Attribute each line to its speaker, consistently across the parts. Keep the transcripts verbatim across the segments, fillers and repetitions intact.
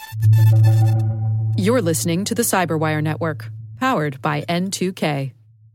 Speaker 1: You're listening to the Cyberwire Network, powered by N two K.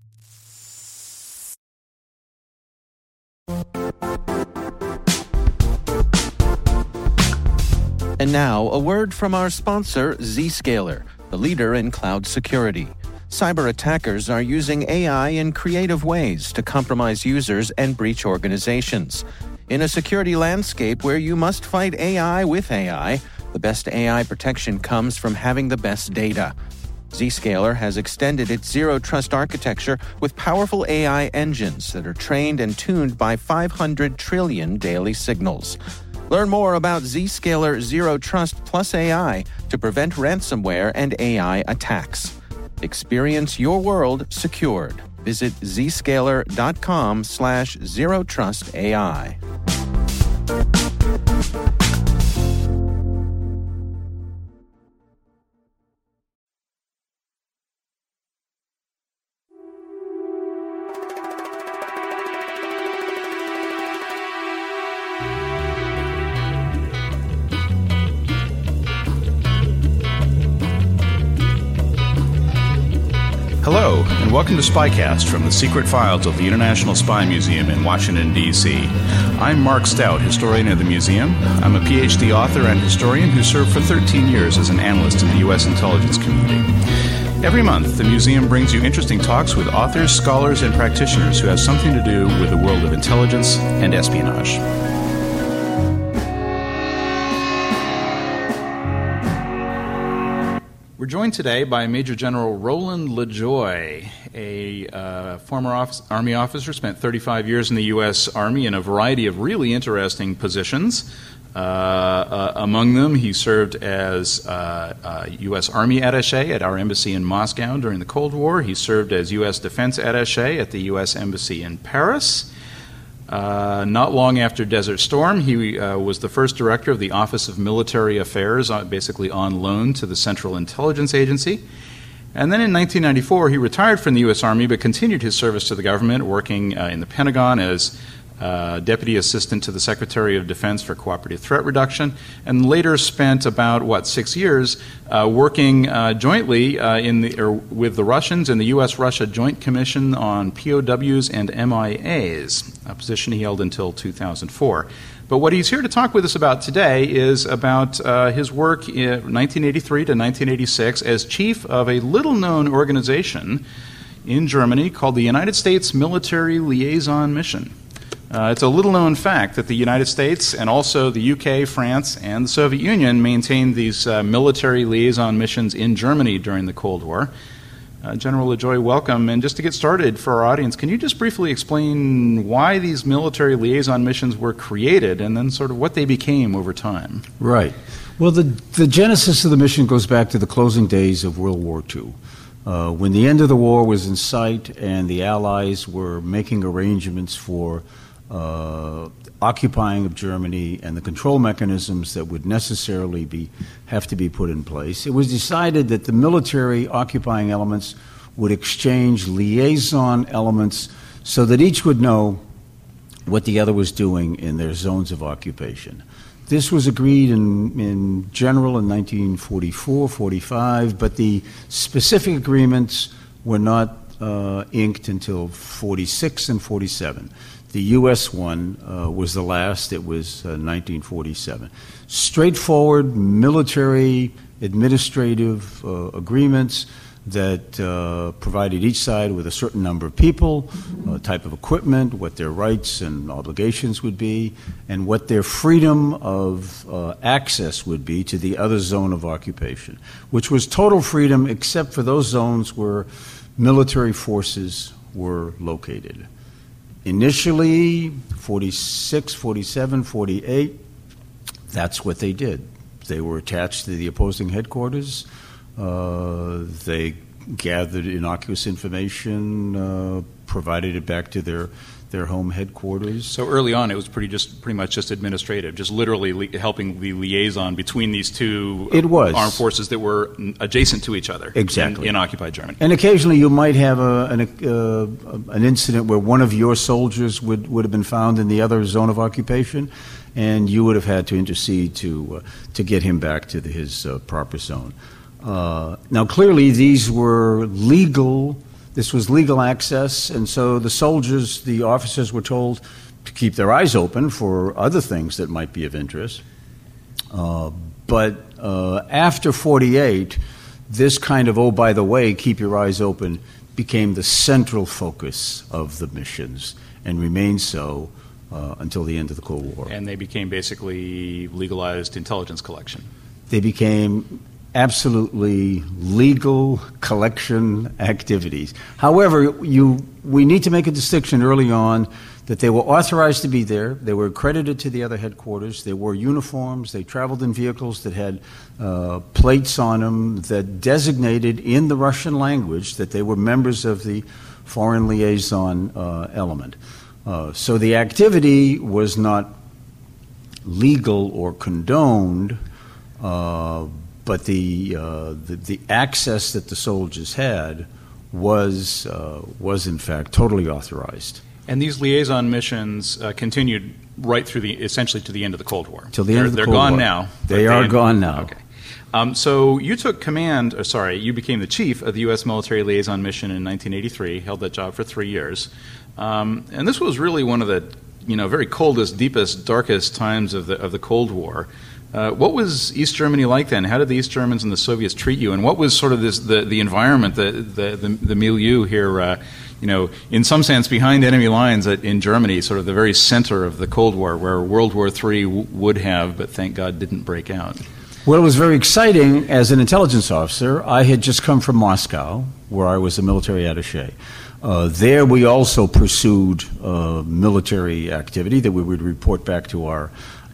Speaker 2: And now, a word from our sponsor, Zscaler, the leader in cloud security. Cyber attackers are using A I in creative ways to compromise users and breach organizations. In a security landscape where you must fight A I with A I, the best A I protection comes from having the best data. Zscaler has extended its zero-trust architecture with powerful A I engines that are trained and tuned by five hundred trillion daily signals. Learn more about Zscaler Zero Trust Plus A I to prevent ransomware and A I attacks. Experience your world secured. Visit zscaler.com slash zero trust AI.
Speaker 3: Hello, and welcome to SpyCast from the Secret Files of the International Spy Museum in Washington, D C I'm Mark Stout, historian of the museum. I'm a P H D author and historian who served for thirteen years as an analyst in the U S intelligence community. Every month, the museum brings you interesting talks with authors, scholars, and practitioners who have something to do with the world of intelligence and espionage. We're joined today by Major General Roland LaJoie, a uh, former office, Army officer, spent thirty-five years in the U S Army in a variety of really interesting positions. Uh, uh, among them, he served as uh, uh, U S Army attaché at our embassy in Moscow during the Cold War. He served as U S Defense attaché at the U S Embassy in Paris. Uh, not long after Desert Storm, he uh, was the first director of the Office of Military Affairs, uh, basically on loan to the Central Intelligence Agency. And then in nineteen ninety-four, he retired from the U S Army but continued his service to the government, working uh, in the Pentagon as uh, Deputy Assistant to the Secretary of Defense for Cooperative Threat Reduction, and later spent about, what, six years uh, working uh, jointly uh, in the, or with the Russians in the U S Russia Joint Commission on P O Ws and M I As, a position he held until two thousand four. But what he's here to talk with us about today is about uh, his work in nineteen eighty-three to nineteen eighty-six as chief of a little-known organization in Germany called the United States Military Liaison Mission. Uh, it's a little-known fact that the United States and also the U K, France, and the Soviet Union maintained these uh, military liaison missions in Germany during the Cold War. Uh, General LaJoie, welcome. And just to get started for our audience, can you just briefly explain why these military liaison missions were created and then sort of what they became over time?
Speaker 4: Right. Well, the, the genesis of the mission goes back to the closing days of World War Two. Uh, when the end of the war was in sight and the Allies were making arrangements for uh, occupying of Germany and the control mechanisms that would necessarily be have to be put in place, it was decided that the military occupying elements would exchange liaison elements so that each would know what the other was doing in their zones of occupation. This was agreed in, in general in nineteen forty-four, forty-five, but the specific agreements were not uh, inked until forty-six and forty-seven. The U S one uh, was the last. It was uh, nineteen forty-seven. Straightforward military administrative uh, agreements that uh, provided each side with a certain number of people, uh, type of equipment, what their rights and obligations would be, and what their freedom of uh, access would be to the other zone of occupation, which was total freedom except for those zones where military forces were located. Initially, forty-six, forty-seven, forty-eight, that's what they did. They were attached to the opposing headquarters. Uh, they gathered innocuous information, uh, provided it back to their their home headquarters.
Speaker 3: So early on, it was pretty just pretty much just administrative, just literally li- helping the liaison between these two
Speaker 4: it was.
Speaker 3: armed forces that were adjacent to each other.
Speaker 4: Exactly.
Speaker 3: in, in occupied Germany.
Speaker 4: And occasionally, you might have a, an, uh, an incident where one of your soldiers would, would have been found in the other zone of occupation, and you would have had to intercede to uh, to get him back to the, his uh, proper zone. Uh, now, clearly, these were legal. This was legal access, and so the soldiers, the officers, were told to keep their eyes open for other things that might be of interest. Uh, but uh, after forty-eight, this kind of, oh, by the way, keep your eyes open, became the central focus of the missions and remained so uh, until the end of the Cold War.
Speaker 3: And they became basically legalized intelligence collection.
Speaker 4: They became absolutely legal collection activities. However, you, we need to make a distinction early on that they were authorized to be there, they were accredited to the other headquarters, they wore uniforms, they traveled in vehicles that had uh, plates on them that designated in the Russian language that they were members of the foreign liaison uh, element. Uh, so the activity was not legal or condoned, uh, but the, uh, the the access that the soldiers had was uh, was in fact totally authorized.
Speaker 3: And these liaison missions uh, continued right through the essentially to the end of the Cold War.
Speaker 4: Till the end
Speaker 3: they're,
Speaker 4: of the
Speaker 3: they're
Speaker 4: Cold
Speaker 3: gone
Speaker 4: War.
Speaker 3: now.
Speaker 4: They are
Speaker 3: they,
Speaker 4: gone now.
Speaker 3: Okay. Um, so you took command. Or sorry, you became the chief of the U S military liaison mission in nineteen eighty-three. Held that job for three years, um, and this was really one of the you know very coldest, deepest, darkest times of the of the Cold War. Uh, what was East Germany like then? How did the East Germans and the Soviets treat you? And what was sort of this the, the environment, the, the, the, the milieu here, uh, you know, in some sense behind enemy lines at, in Germany, sort of the very center of the Cold War, where World War Three w- would have, but thank God didn't break out?
Speaker 4: Well, it was very exciting. As an intelligence officer, I had just come from Moscow, where I was a military attaché. Uh, there we also pursued uh, military activity that we would report back to our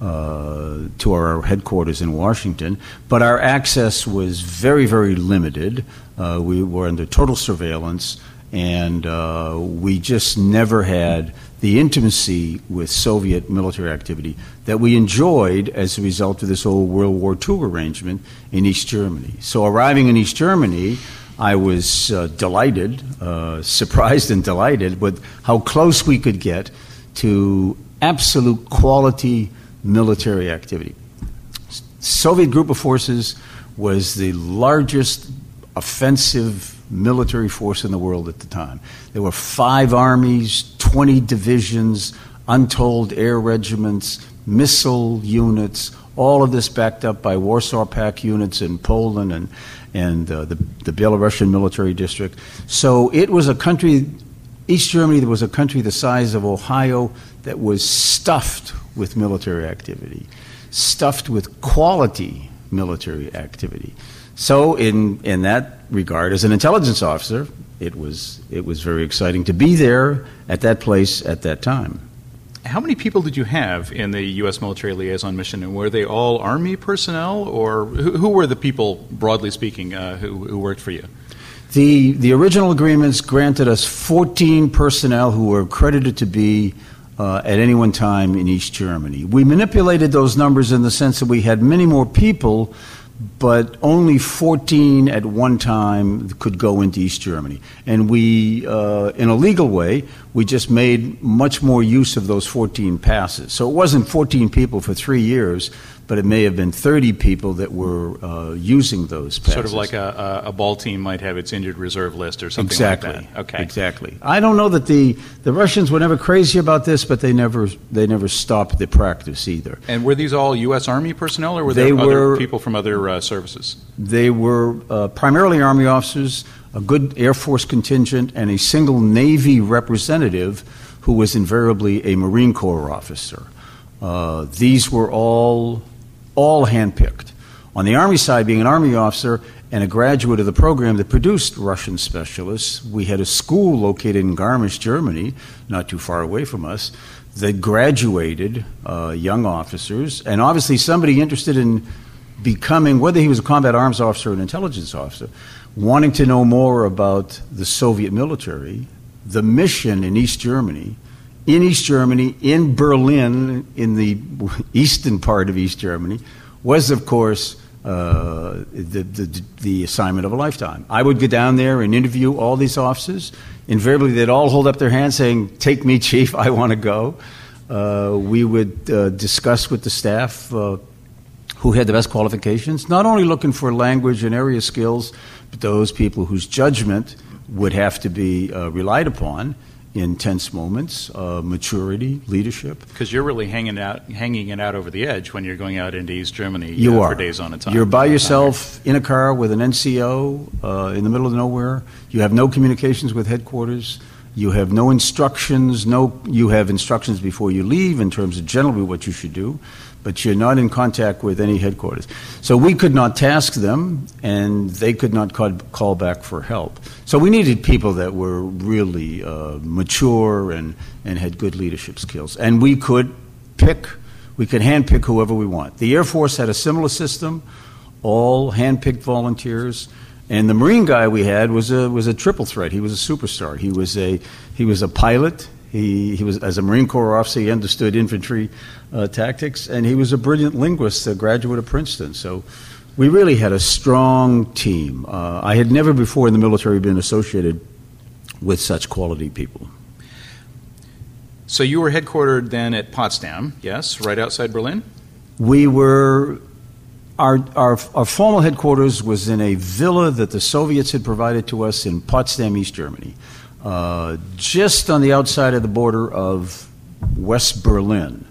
Speaker 4: Uh, to our headquarters in Washington, but our access was very, very limited. Uh, we were under total surveillance, and uh, we just never had the intimacy with Soviet military activity that we enjoyed as a result of this old World War Two arrangement in East Germany. So arriving in East Germany, I was uh, delighted, uh, surprised and delighted with how close we could get to absolute quality military activity. Soviet group of forces was the largest offensive military force in the world at the time. There were five armies, twenty divisions, untold air regiments, missile units, all of this backed up by Warsaw Pact units in Poland and, and uh, the, the Belarusian military district. So it was a country, East Germany was a country the size of Ohio that was stuffed with military activity, stuffed with quality military activity. So in, in that regard, as an intelligence officer, it was, it was very exciting to be there at that place at that time.
Speaker 3: How many people did you have in the U S military liaison mission, and were they all Army personnel, or who, who were the people, broadly speaking, uh, who, who worked for you?
Speaker 4: The, the original agreements granted us fourteen personnel who were accredited to be Uh, at any one time in East Germany. We manipulated those numbers in the sense that we had many more people, but only fourteen at one time could go into East Germany. And we, uh, in a legal way, we just made much more use of those fourteen passes. So it wasn't fourteen people for three years, but it may have been thirty people that were uh, using those passes.
Speaker 3: Sort of like a, a ball team might have its injured reserve list or something
Speaker 4: exactly.
Speaker 3: like that. Okay.
Speaker 4: Exactly. I don't know that the, the Russians were never crazy about this, but they never they never stopped the practice either.
Speaker 3: And were these all U S Army personnel, or were
Speaker 4: they
Speaker 3: there
Speaker 4: were,
Speaker 3: other people from other uh, services?
Speaker 4: They were uh, primarily Army officers, a good Air Force contingent, and a single Navy representative who was invariably a Marine Corps officer. Uh, these were all all handpicked. On the Army side, being an Army officer and a graduate of the program that produced Russian specialists, we had a school located in Garmisch, Germany, not too far away from us, that graduated uh, young officers, and obviously somebody interested in becoming, whether he was a combat arms officer or an intelligence officer, wanting to know more about the Soviet military, the mission in East Germany, in East Germany, in Berlin, in the eastern part of East Germany, was, of course, uh, the, the, the assignment of a lifetime. I would go down there and interview all these officers. Invariably, they'd all hold up their hands saying, "Take me, Chief, I want to go." Uh, we would uh, discuss with the staff uh, who had the best qualifications, not only looking for language and area skills, but those people whose judgment would have to be uh, relied upon in tense moments, uh, maturity, leadership.
Speaker 3: Because you're really hanging out, hanging it out over the edge when you're going out into East Germany
Speaker 4: you
Speaker 3: uh,
Speaker 4: are.
Speaker 3: for days on a time.
Speaker 4: You're by yourself in a car with an N C O uh, in the middle of nowhere. You have no communications with headquarters. You have no instructions. No, you have instructions before you leave in terms of generally what you should do, but you're not in contact with any headquarters. So we could not task them, and they could not call, call back for help. So we needed people that were really uh, mature and, and had good leadership skills. And we could pick, we could handpick whoever we want. The Air Force had a similar system, all handpicked volunteers. And the Marine guy we had was a was a triple threat. He was a superstar. He was a he was a pilot. He he was as a Marine Corps officer. He understood infantry uh, tactics, and he was a brilliant linguist, a graduate of Princeton. So we really had a strong team. Uh, I had never before in the military been associated with such quality people.
Speaker 3: So you were headquartered then at Potsdam, yes, right outside Berlin?
Speaker 4: We were. Our, our, our formal headquarters was in a villa that the Soviets had provided to us in Potsdam, East Germany, uh, just on the outside of the border of West Berlin.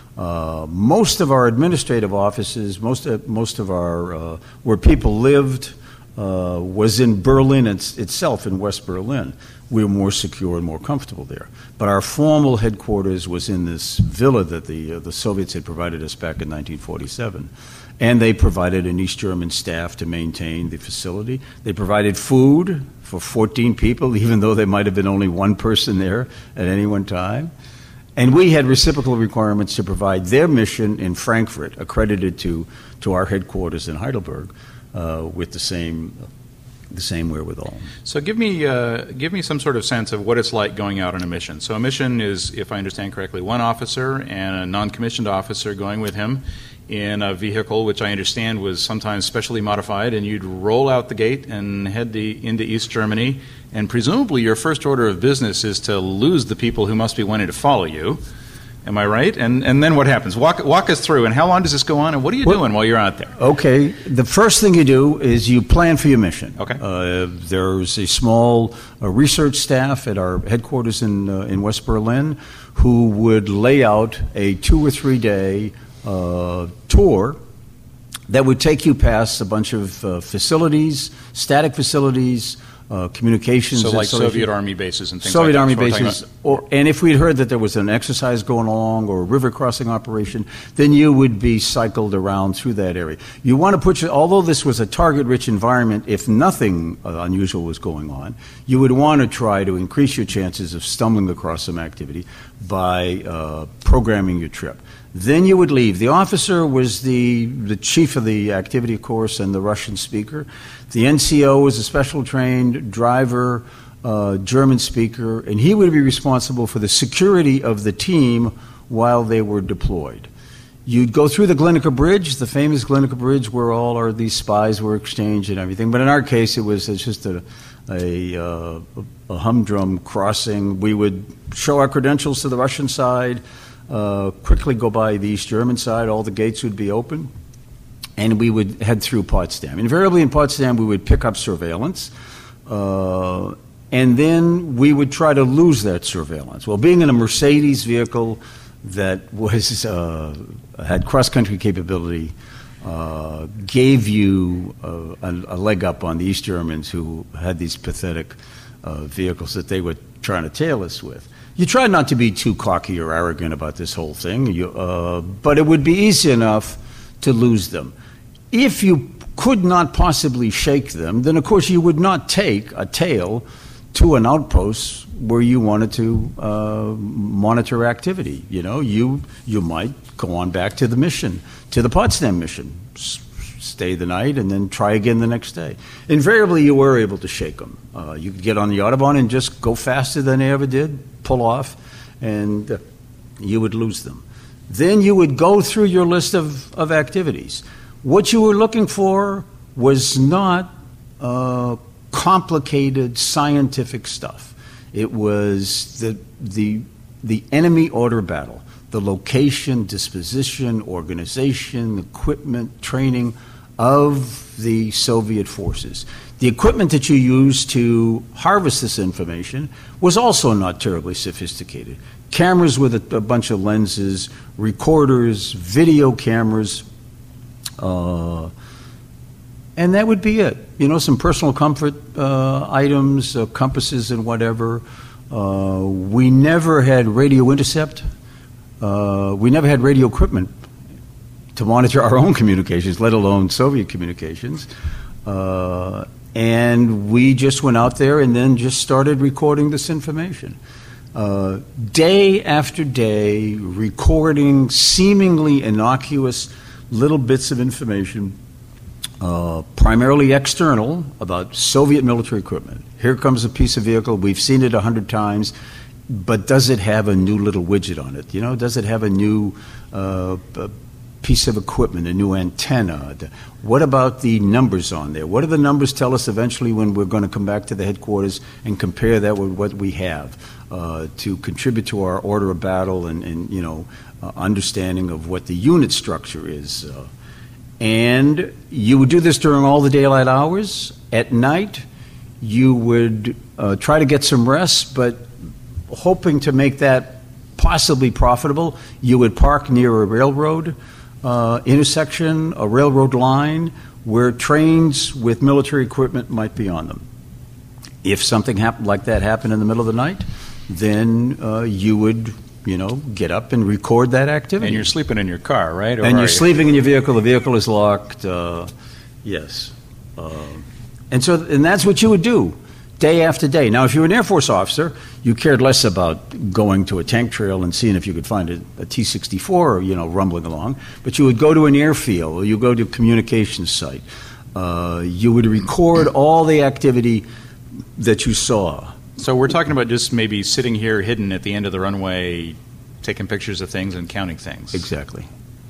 Speaker 4: Uh, most of our administrative offices, most of, most of our, uh, where people lived, uh, was in Berlin it's, itself, in West Berlin. We were more secure and more comfortable there. But our formal headquarters was in this villa that the, uh, the Soviets had provided us back in nineteen forty-seven. And they provided an East German staff to maintain the facility. They provided food for fourteen people, even though there might have been only one person there at any one time. And we had reciprocal requirements to provide their mission in Frankfurt, accredited to, to our headquarters in Heidelberg, uh, with the same the same wherewithal.
Speaker 3: So give me uh, give me some sort of sense of what it's like going out on a mission. So a mission is, if I understand correctly, one officer and a non-commissioned officer going with him in a vehicle, which I understand was sometimes specially modified, and you'd roll out the gate and head the, into East Germany, and presumably your first order of business is to lose the people who must be wanting to follow you. Am I right? And and then what happens? Walk walk us through, and how long does this go on, and what are you
Speaker 4: well,
Speaker 3: doing while you're out there?
Speaker 4: Okay, the first thing you do is you plan for your mission.
Speaker 3: Okay.
Speaker 4: Uh, there's a small uh, research staff at our headquarters in, uh, in West Berlin who would lay out a two or three day Uh, tour that would take you past a bunch of uh, facilities, static facilities, uh, communications.
Speaker 3: So like Soviet
Speaker 4: Ar-
Speaker 3: Army bases and things
Speaker 4: Soviet
Speaker 3: like that.
Speaker 4: Army bases. Or, and if we'd heard that there was an exercise going along or a river crossing operation, then you would be cycled around through that area. You want to put your, although this was a target-rich environment, if nothing uh, unusual was going on, you would want to try to increase your chances of stumbling across some activity by uh, programming your trip. Then you would leave. The officer was the, the chief of the activity, of course, and the Russian speaker. The N C O was a special trained driver, uh, German speaker, and he would be responsible for the security of the team while they were deployed. You'd go through the Glienicke Bridge, the famous Glienicke Bridge, where all our, these spies were exchanged and everything. But in our case, it was it's just a, a, uh, a humdrum crossing. We would show our credentials to the Russian side, Uh, quickly go by the East German side, all the gates would be open, and we would head through Potsdam. Invariably in Potsdam, we would pick up surveillance, uh, and then we would try to lose that surveillance. Well, being in a Mercedes vehicle that was uh, had cross-country capability uh, gave you uh, a, a leg up on the East Germans, who had these pathetic uh, vehicles that they were trying to tail us with. You try not to be too cocky or arrogant about this whole thing, you, uh, but it would be easy enough to lose them. If you could not possibly shake them, then of course you would not take a tail to an outpost where you wanted to uh, monitor activity. You know, you you might go on back to the mission, to the Potsdam mission, S- stay the night, and then try again the next day. Invariably, you were able to shake them. Uh, you could get on the Autobahn and just go faster than they ever did, pull off, and uh, you would lose them. Then you would go through your list of, of activities. What you were looking for was not uh, complicated scientific stuff. It was the, the, the enemy order battle. the location, disposition, organization, equipment, training of the Soviet forces. The equipment that you used to harvest this information was also not terribly sophisticated. Cameras with a, a bunch of lenses, recorders, video cameras, uh, and that would be it. You know, some personal comfort uh, items, uh, compasses and whatever. Uh, we never had radio intercept. Uh, we never had radio equipment to monitor our own communications, let alone Soviet communications. Uh, and we just went out there and then just started recording this information. Uh, day after day, recording seemingly innocuous little bits of information, uh, primarily external, about Soviet military equipment. Here comes a piece of vehicle, we've seen it a hundred times, but does it have a new little widget on it? You know, does it have a new uh, piece of equipment, a new antenna? What about the numbers on there? What do the numbers tell us eventually when we're going to come back to the headquarters and compare that with what we have uh, to contribute to our order of battle and, and you know, uh, understanding of what the unit structure is? Uh, and you would do this during all the daylight hours. At night, you would uh, try to get some rest, but hoping to make that possibly profitable, you would park near a railroad uh, intersection, a railroad line, where trains with military equipment might be on them. If something happened like that happened in the middle of the night, then uh, you would, you know, get up and record that activity.
Speaker 3: And you're sleeping in your car, right? Or
Speaker 4: and you're
Speaker 3: you?
Speaker 4: sleeping in your vehicle. The vehicle is locked. Uh, yes. Uh, and so, and that's what you would do. Day after day. Now, if you were an Air Force officer, you cared less about going to a tank trail and seeing if you could find a, a T sixty-four, you know, rumbling along. But you would go to an airfield, or you go to a communications site. Uh, you would record all the activity that you saw.
Speaker 3: So we're talking about just maybe sitting here hidden at the end of the runway, taking pictures of things and counting things.
Speaker 4: Exactly.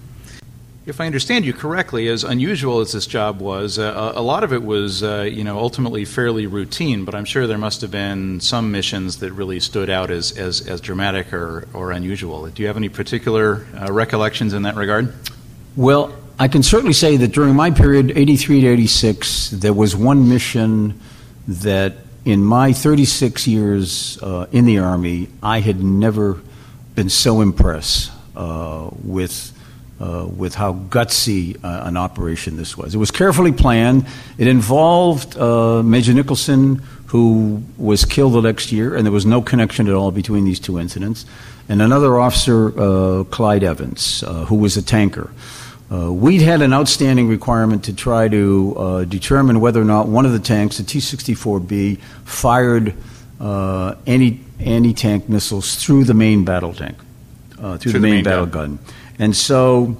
Speaker 3: If I understand you correctly, as unusual as this job was, uh, a lot of it was, uh, you know, ultimately fairly routine. But I'm sure there must have been some missions that really stood out as as, as dramatic or, or unusual. Do you have any particular uh, recollections in that regard?
Speaker 4: Well, I can certainly say that during my period, eighty-three to eighty-six, there was one mission that, in my thirty-six years uh, in the Army, I had never been so impressed uh, with. Uh, with how gutsy uh, an operation this was. It was carefully planned. It involved uh, Major Nicholson, who was killed the next year, and there was no connection at all between these two incidents, and another officer, uh, Clyde Evans, uh, who was a tanker. Uh, we'd had an outstanding requirement to try to uh, determine whether or not one of the tanks, the T sixty-four B, fired uh, any anti-tank missiles through the main battle tank, uh, through, through the main, the main battle gun. gun. And so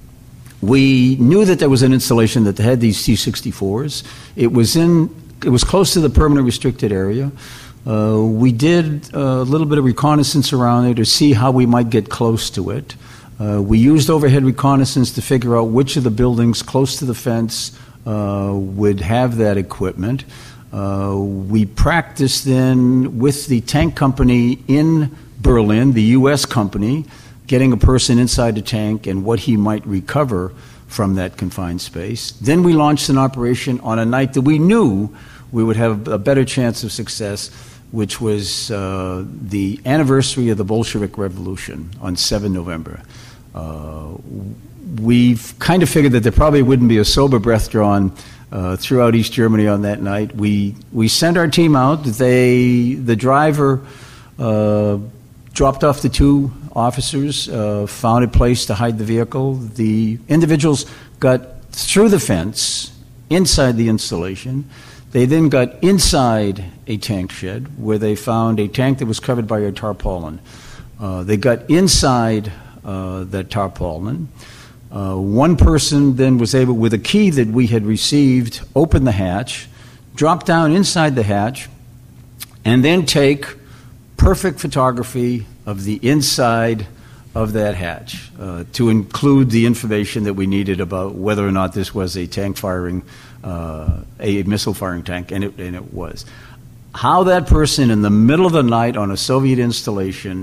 Speaker 4: we knew that there was an installation that had these T sixty-fours. It was in, it was close to the permanent restricted area. Uh, we did a little bit of reconnaissance around it to see how we might get close to it. Uh, we used overhead reconnaissance to figure out which of the buildings close to the fence uh, would have that equipment. Uh, we practiced then with the tank company in Berlin, the U S company, getting a person inside the tank and what he might recover from that confined space. Then we launched an operation on a night that we knew we would have a better chance of success, which was uh, the anniversary of the Bolshevik Revolution on the seventh of November. Uh, we've kind of figured that there probably wouldn't be a sober breath drawn uh, throughout East Germany on that night. We we sent our team out. They the driver uh, dropped off the two officers, uh, found a place to hide the vehicle. The individuals got through the fence, inside the installation. They then got inside a tank shed where they found a tank that was covered by a tarpaulin. Uh, they got inside uh, that tarpaulin. Uh, one person then was able, with a key that we had received, open the hatch, drop down inside the hatch, and then take perfect photography of the inside of that hatch uh, to include the information that we needed about whether or not this was a tank firing, uh, a missile firing tank, and it, and it was. How that person in the middle of the night on a Soviet installation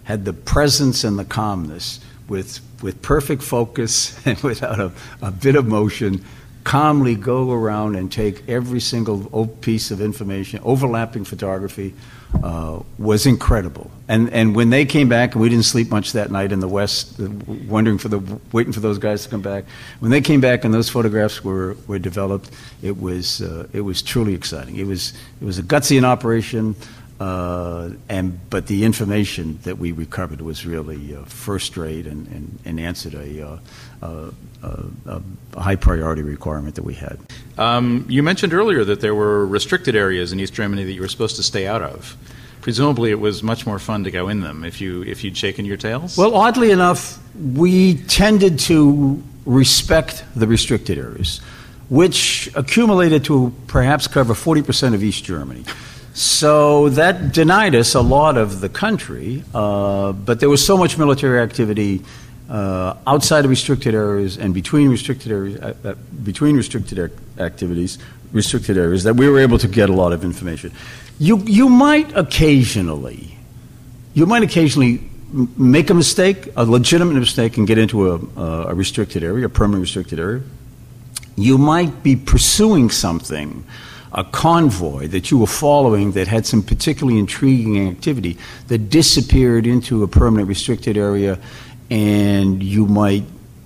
Speaker 4: had the presence and the calmness with with perfect focus and without a, a bit of motion, calmly go around and take every single piece of information, overlapping photography, uh, was incredible. And and when they came back, and we didn't sleep much that night in the West, wondering for the waiting for those guys to come back. When they came back and those photographs were, were developed, it was uh, it was truly exciting. It was it was a gutsy operation. Uh, and but the information that we recovered was really uh, first rate and, and, and answered a, uh, uh, uh, a high priority requirement that we had.
Speaker 3: Um, you mentioned earlier that there were restricted areas in East Germany that you were supposed to stay out of. Presumably, it was much more fun to go in them if you if you'd shaken your tails.
Speaker 4: Well, oddly enough, we tended to respect the restricted areas, which accumulated to perhaps cover forty percent of East Germany. So that denied us a lot of the country, uh, but there was so much military activity uh, outside of restricted areas and between restricted areas, uh, uh, between restricted ac- activities, restricted areas, that we were able to get a lot of information. You you might occasionally, you might occasionally m- make a mistake, a legitimate mistake, and get into a, a restricted area, a permanent restricted area. You might be pursuing something, a convoy that you were following that had some particularly intriguing activity that disappeared into a permanent restricted area, and you might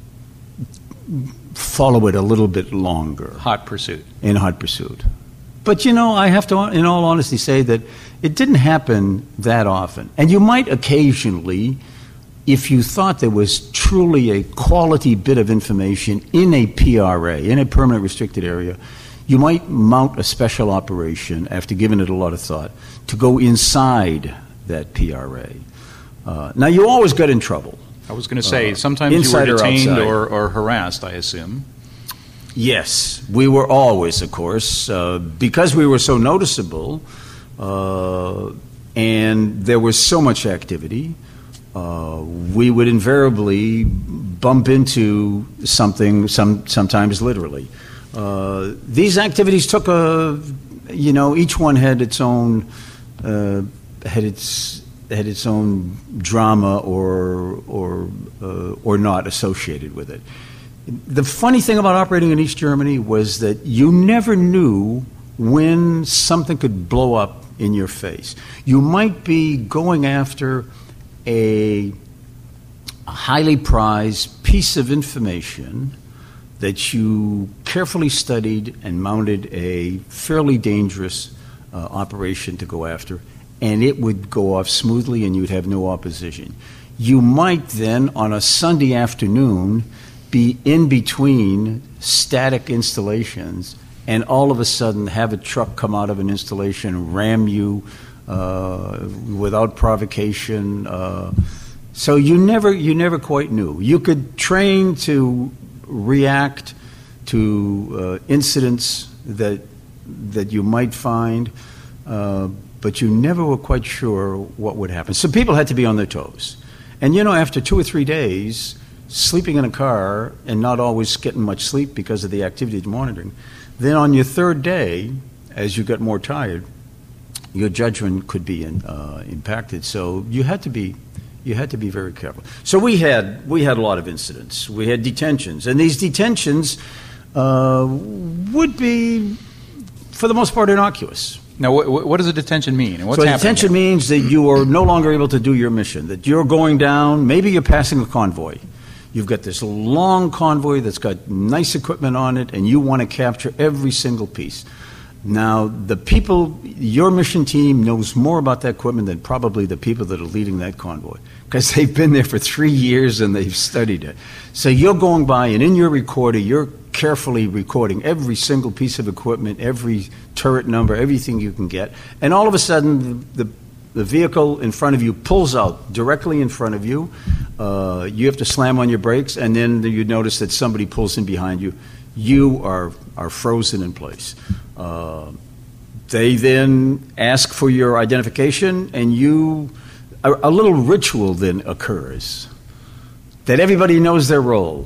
Speaker 4: follow it a little bit longer.
Speaker 3: Hot pursuit.
Speaker 4: In hot pursuit. But, you know, I have to, in all honesty, say that it didn't happen that often. And you might occasionally, if you thought there was truly a quality bit of information in a P R A, in a permanent restricted area, you might mount a special operation, after giving it a lot of thought, to go inside that P R A. Uh, now, you always got in trouble.
Speaker 3: I was going to say,
Speaker 4: uh,
Speaker 3: sometimes you were
Speaker 4: or
Speaker 3: detained
Speaker 4: outside.
Speaker 3: or, or harassed, I assume.
Speaker 4: Yes, we were always, of course, uh, because we were so noticeable, uh, and there was so much activity, uh, we would invariably bump into something, some sometimes literally. Uh, these activities took a, you know, each one had its own, uh, had its had its own drama or or uh, or not associated with it. The funny thing about operating in East Germany was that you never knew when something could blow up in your face. You might be going after a highly prized piece of information that you carefully studied and mounted a fairly dangerous uh, operation to go after, and it would go off smoothly and you'd have no opposition. You might then, on a Sunday afternoon, be in between static installations and all of a sudden have a truck come out of an installation, ram you uh, without provocation. Uh, so you never, you never quite knew. You could train to react to uh, incidents that that you might find, uh, but you never were quite sure what would happen. So people had to be on their toes. And you know, after two or three days, sleeping in a car and not always getting much sleep because of the activity you're monitoring, then on your third day, as you got more tired, your judgment could be in, uh, impacted. So you had to be You had to be very careful. So we had we had a lot of incidents. We had detentions, and these detentions uh, would be, for the most part, innocuous.
Speaker 3: Now, what, what does a detention mean? And what's
Speaker 4: so
Speaker 3: happening
Speaker 4: detention
Speaker 3: here?
Speaker 4: means that you are no longer able to do your mission. That you're going down. Maybe you're passing a convoy. You've got this long convoy that's got nice equipment on it, and you want to capture every single piece. Now, the people, your mission team knows more about that equipment than probably the people that are leading that convoy, because they've been there for three years and they've studied it. So you're going by, and in your recorder, you're carefully recording every single piece of equipment, every turret number, everything you can get. And all of a sudden, the, the, the vehicle in front of you pulls out directly in front of you. Uh, you have to slam on your brakes, and then you notice that somebody pulls in behind you. You are, are frozen in place. Uh, they then ask for your identification, and you, a, a little ritual then occurs that everybody knows their role.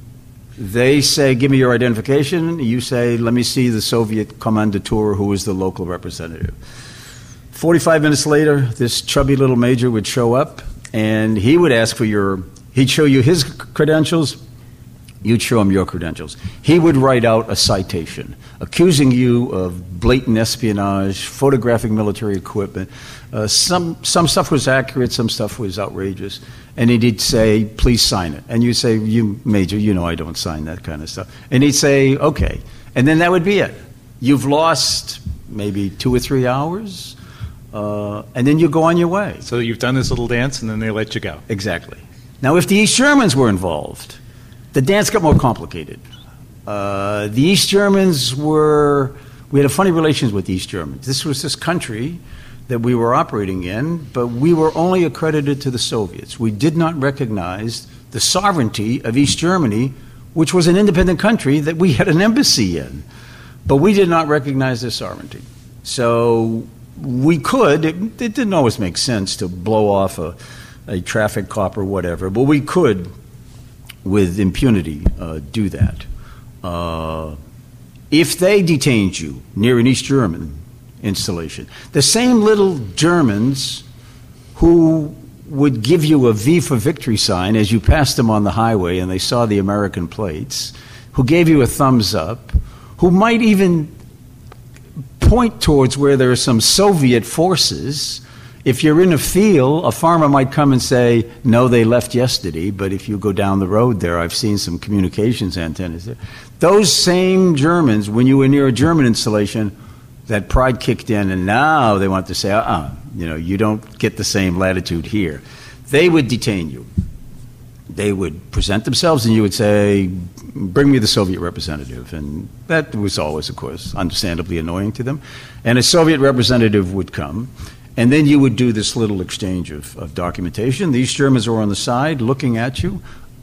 Speaker 4: They say, give me your identification. You say, let me see the Soviet commandateur who is the local representative. forty-five minutes later, this chubby little major would show up, and he would ask for your, he'd show you his credentials, you'd show him your credentials. He would write out a citation accusing you of blatant espionage, photographing military equipment. Uh, some some stuff was accurate, some stuff was outrageous. And he'd say, please sign it. And you'd say, you, Major, you know I don't sign that kind of stuff. And he'd say, okay. And then that would be it. You've lost maybe two or three hours, uh, and then you go on your way.
Speaker 5: So you've done this little dance, and then they let you go.
Speaker 4: Exactly. Now, if the East Germans were involved, the dance got more complicated. Uh, the East Germans were, we had a funny relations with the East Germans. This was this country that we were operating in, but we were only accredited to the Soviets. We did not recognize the sovereignty of East Germany, which was an independent country that we had an embassy in. But we did not recognize their sovereignty. So we could, it, it didn't always make sense to blow off a, a traffic cop or whatever, but we could, with impunity, uh, do that. Uh, if they detained you near an East German installation, the same little Germans who would give you a V for victory sign as you passed them on the highway and they saw the American plates, who gave you a thumbs up, who might even point towards where there are some Soviet forces. If you're in a field, a farmer might come and say, no, they left yesterday, but if you go down the road there, I've seen some communications antennas there. Those same Germans, when you were near a German installation, that pride kicked in, and now they want to say, uh-uh, you know, you don't get the same latitude here. They would detain you. They would present themselves, and you would say, bring me the Soviet representative. And that was always, of course, understandably annoying to them. And a Soviet representative would come, and then you would do this little exchange of, of documentation. These Germans were on the side looking at you,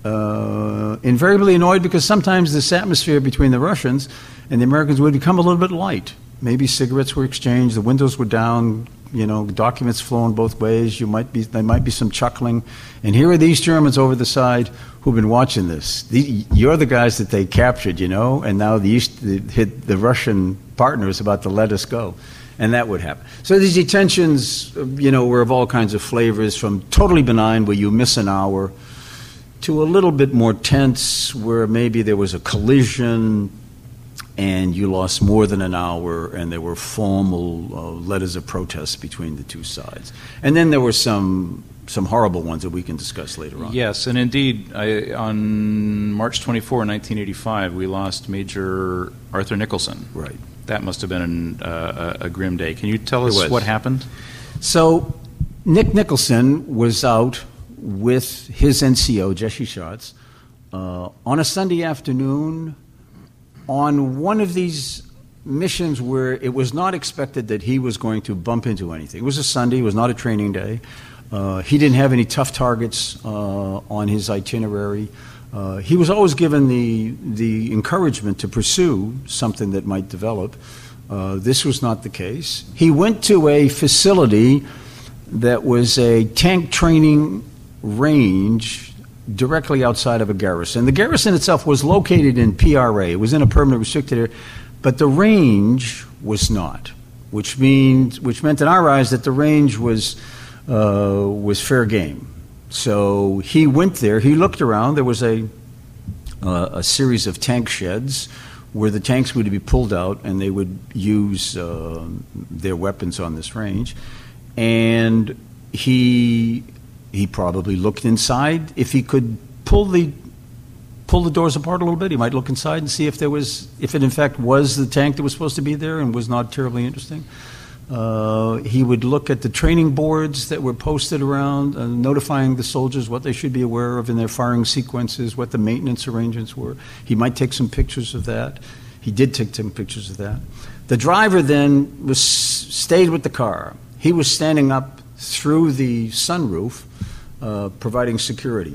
Speaker 4: uh, invariably annoyed because sometimes this atmosphere between the Russians and the Americans would become a little bit light. Maybe cigarettes were exchanged, the windows were down, you know, documents flowing both ways. You might be, there might be some chuckling. And here are these Germans over the side who've been watching this. The, you're the guys that they captured, you know, and now the, East, the, the Russian partner is about to let us go. And that would happen. So these detentions, you know, were of all kinds of flavors, from totally benign, where you miss an hour, to a little bit more tense, where maybe there was a collision and you lost more than an hour, and there were formal uh, letters of protest between the two sides. And then there were some some horrible ones that we can discuss later on.
Speaker 3: Yes, and indeed, I, on March twenty-fourth, nineteen eighty-five, we lost Major Arthur Nicholson.
Speaker 4: Right.
Speaker 3: That must have been an, uh, a grim day. Can you tell us what happened?
Speaker 4: So Nick Nicholson was out with his N C O, Jesse Schatz, uh, on a Sunday afternoon on one of these missions where it was not expected that he was going to bump into anything. It was a Sunday, it was not a training day. Uh, he didn't have any tough targets uh, on his itinerary. Uh, he was always given the, the encouragement to pursue something that might develop. Uh, this was not the case. He went to a facility that was a tank training range directly outside of a garrison. The garrison itself was located in P R A. It was in a permanent restricted area, but the range was not, which means which meant in our eyes that the range was uh, was fair game. So he went there. He looked around. There was a uh, a series of tank sheds where the tanks would be pulled out, and they would use uh, their weapons on this range. And he. He probably looked inside. If he could pull the pull the doors apart a little bit, he might look inside and see if there was, if it in fact was the tank that was supposed to be there and was not terribly interesting. Uh, he would look at the training boards that were posted around, uh, notifying the soldiers what they should be aware of in their firing sequences, what the maintenance arrangements were. He might take some pictures of that. He did take some pictures of that. The driver then was stayed with the car. He was standing up through the sunroof, uh, providing security.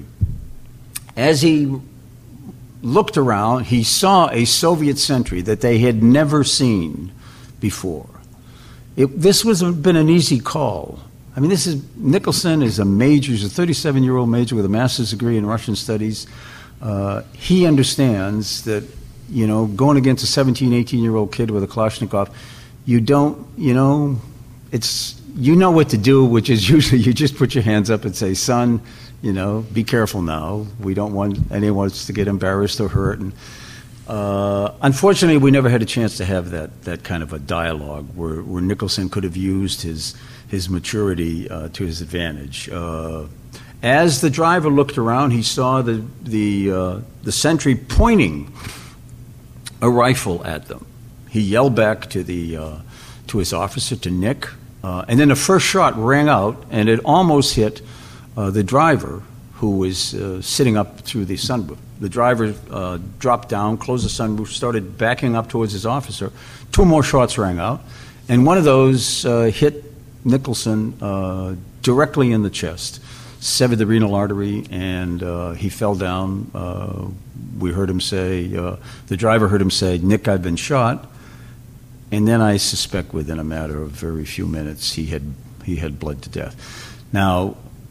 Speaker 4: As he looked around, he saw a Soviet sentry that they had never seen before. It, this was been an easy call. I mean, this is Nicholson is a major. He's a thirty-seven-year-old major with a master's degree in Russian studies. Uh, he understands that, you know, going against a seventeen, eighteen-year-old kid with a Kalashnikov, you don't, you know, it's you know what to do, which is usually you just put your hands up and say, son, you know, be careful now. We don't want anyone to get embarrassed or hurt. And uh, unfortunately, we never had a chance to have that that kind of a dialogue where, where Nicholson could have used his his maturity uh, to his advantage. Uh, as the driver looked around, he saw the the uh, the sentry pointing a rifle at them. He yelled back to the uh, to his officer, to Nick, uh, and then the first shot rang out, and it almost hit uh, the driver, who was uh, sitting up through the sunroof. The driver uh, dropped down, closed the sunroof, started backing up towards his officer. Two more shots rang out, and one of those uh, hit Nicholson uh, directly in the chest, severed the renal artery, and uh, he fell down. Uh, we heard him say, uh, the driver heard him say, "Nick, I've been shot." And then I suspect within a matter of very few minutes, he had he had bled to death. Now,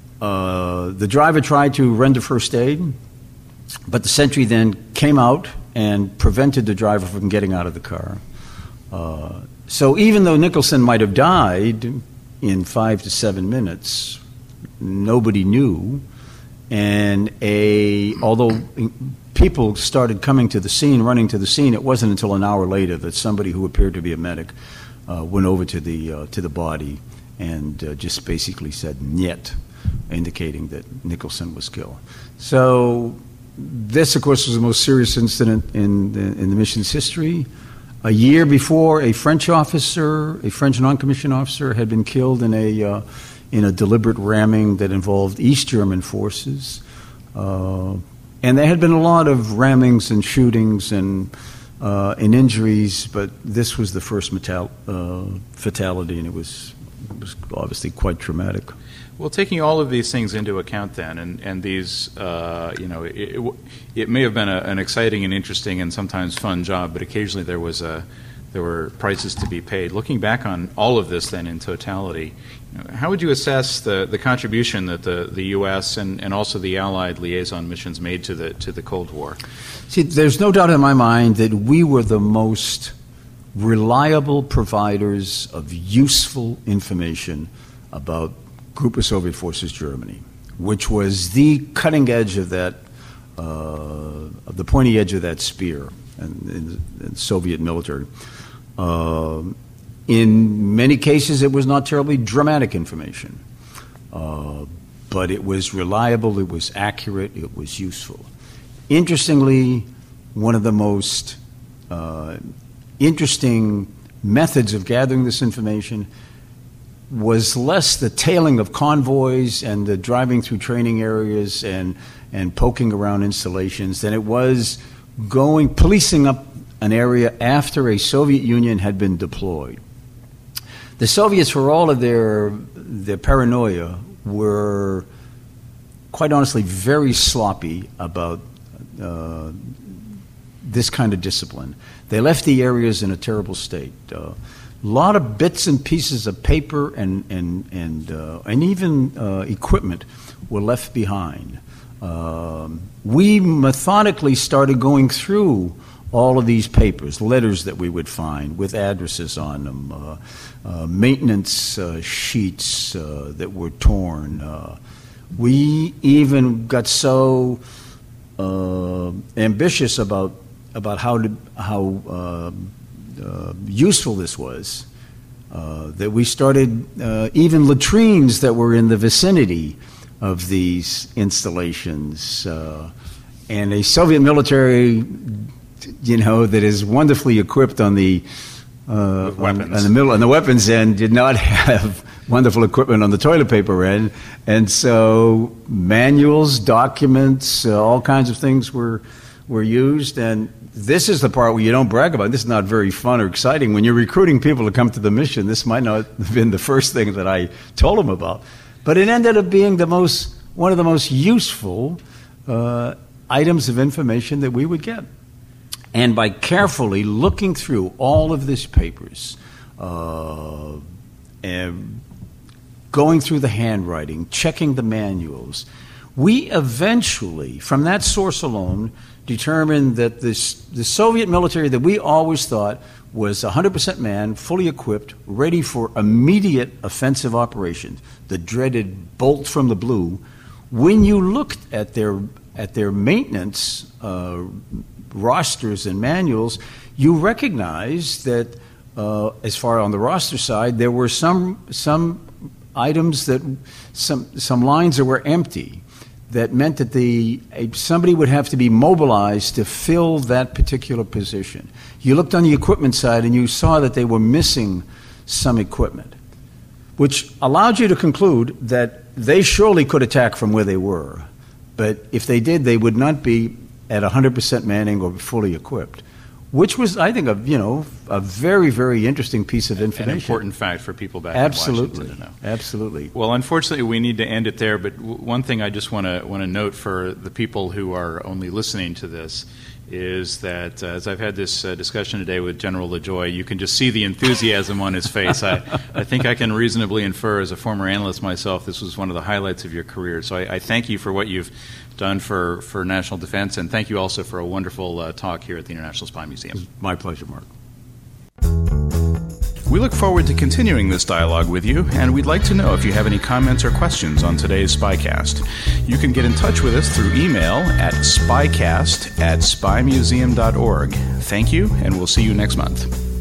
Speaker 4: uh, the driver tried to render first aid, but the sentry then came out and prevented the driver from getting out of the car. Uh, so even though Nicholson might have died in five to seven minutes, nobody knew. And a although people started coming to the scene, running to the scene, it wasn't until an hour later that somebody who appeared to be a medic uh, went over to the uh, to the body and uh, just basically said "niet," indicating that Nicholson was killed. So this, of course, was the most serious incident in the, in the mission's history. A year before, a French officer, a French non-commissioned officer, had been killed in a uh, in a deliberate ramming that involved East German forces. Uh, and there had been a lot of rammings and shootings and, uh, and injuries, but this was the first metal, uh, fatality, and it was, it was obviously quite traumatic.
Speaker 3: Well, taking all of these things into account then, and, and these, uh, you know, it, it, it may have been a, an exciting and interesting and sometimes fun job, but occasionally there was a, there were prices to be paid. Looking back on all of this then in totality, you know, how would you assess the, the contribution that the, the U S and, and also the Allied liaison missions made to the to the Cold War?
Speaker 4: See, there's no doubt in my mind that we were the most reliable providers of useful information about Group of Soviet Forces Germany, which was the cutting edge of that, uh, of the pointy edge of that spear in, in, in Soviet military. Uh, in many cases, it was not terribly dramatic information, uh, but it was reliable, it was accurate, it was useful. Interestingly, one of the most uh, interesting methods of gathering this information was less the tailing of convoys and the driving through training areas and, and poking around installations than it was going, policing up an area after a Soviet Union had been deployed. The Soviets, for all of their, their paranoia, were quite honestly very sloppy about uh, this kind of discipline. They left the areas in a terrible state. Uh, A lot of bits and pieces of paper and and and uh, and even uh, equipment were left behind. Um, we methodically started going through all of these papers, letters that we would find with addresses on them, uh, uh, maintenance uh, sheets uh, that were torn. Uh, we even got so uh, ambitious about about how to how. Uh, Uh, useful this was, uh, that we started uh, even latrines that were in the vicinity of these installations. Uh, and a Soviet military, you know, that is wonderfully equipped on the uh, on, on the middle on the weapons end, did not have wonderful equipment on the toilet paper end, and so manuals, documents, uh, all kinds of things were were used. And this is the part where you don't brag about. This is not very fun or exciting. When you're recruiting people to come to the mission, this might not have been the first thing that I told them about. But it ended up being the most, one of the most useful uh, items of information that we would get. And by carefully looking through all of these papers, uh, and going through the handwriting, checking the manuals, we eventually, from that source alone, determined that this, the Soviet military that we always thought was one hundred percent manned, fully equipped, ready for immediate offensive operations, the dreaded bolt from the blue. When you looked at their at their maintenance uh, rosters and manuals, you recognized that uh, as far on the roster side, there were some some items that some some lines that were empty. That meant that the somebody would have to be mobilized to fill that particular position. You looked on the equipment side and you saw that they were missing some equipment, which allowed you to conclude that they surely could attack from where they were. But if they did, they would not be at one hundred percent manning or fully equipped, which was, I think, a you know a very, very interesting piece of information.
Speaker 3: An important fact for people back
Speaker 4: Absolutely.
Speaker 3: in Washington to know.
Speaker 4: Absolutely.
Speaker 3: Well, unfortunately, we need to end it there. But w- one thing I just want to want to note for the people who are only listening to this is that uh, as I've had this uh, discussion today with General LaJoie, you can just see the enthusiasm on his face. I, I think I can reasonably infer, as a former analyst myself, this was one of the highlights of your career. So I, I thank you for what you've done for, for national defense, and thank you also for a wonderful uh, talk here at the International Spy Museum.
Speaker 4: My pleasure, Mark.
Speaker 3: We look forward to continuing this dialogue with you, and we'd like to know if you have any comments or questions on today's Spycast. You can get in touch with us through email at spycast at spy museum dot org. Thank you, and we'll see you next month.